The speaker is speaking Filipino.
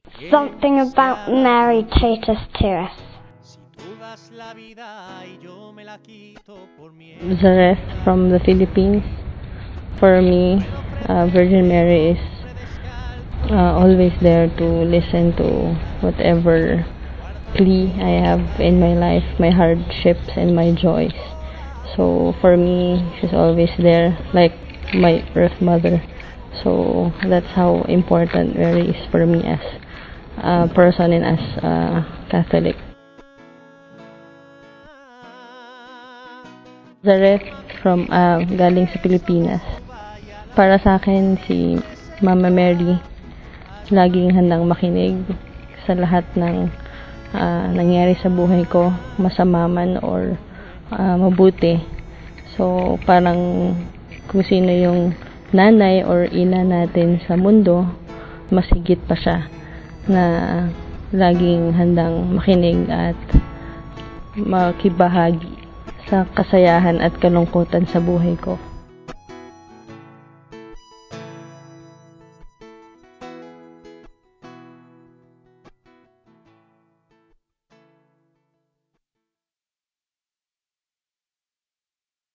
Something about Mary taught us to us. Zareth from the Philippines. For me, Virgin Mary is always there to listen to whatever plea I have in my life, my hardships and my joys. So for me, she's always there, like my earth mother. So that's how important Mary is for me as a person and as a Catholic. Zareth from galing sa Pilipinas. Para sa akin, si Mama Mary laging handang makinig sa lahat ng nangyari sa buhay ko, masama man or mabuti. So, parang kung sino yung nanay or ina natin sa mundo, mas higit pa siya na laging handang makinig at makibahagi sa kasayahan at kalungkutan sa buhay ko.